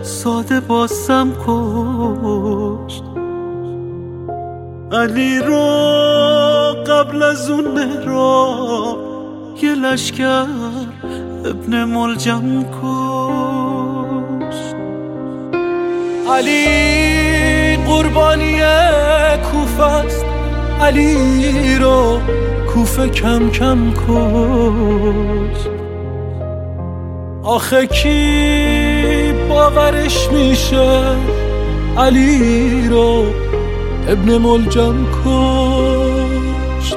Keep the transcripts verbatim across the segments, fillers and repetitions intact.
ساده بازم کشت. علی رو قبل از اون مهراب یه لشکر ابن ملجم کشت. علی قربانی کوفه است، علی رو کوفه کم کم کشت. آخه کی باورش میشه علی رو ابن ملجم کشت.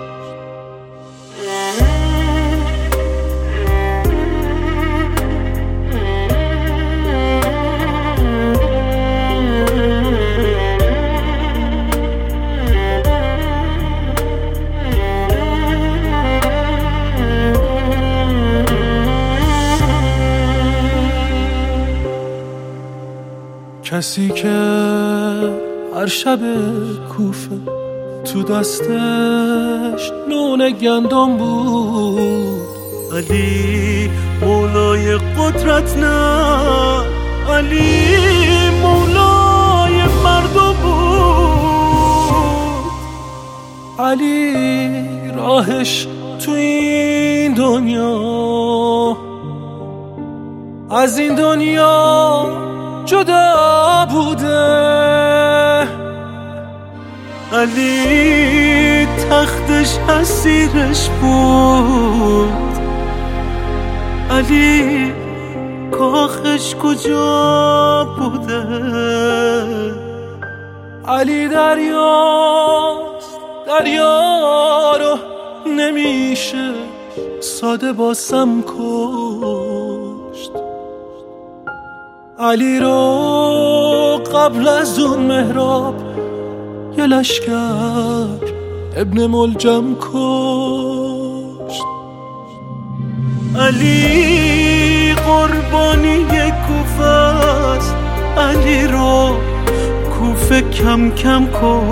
کسی که هر شب کوفه تو دستش نون گندم بود، علی مولای قدرت نه، علی مولای مردم بود. علی راهش تو این دنیا از این دنیا جدا بوده. علی تختش اسیرش بود، علی کاخش کجا بوده. علی دریاست، دریا رو نمیشه ساده باسم کشت. علی رو قبل از اون مهراب یه لشکر ابن ملجم کشت. علی قربانی کوفه است، علی رو کوفه کم کم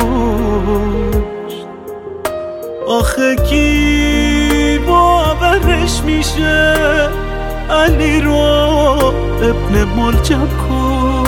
کشت. آخه کی باورش میشه علی رو ابن ملجم کشت.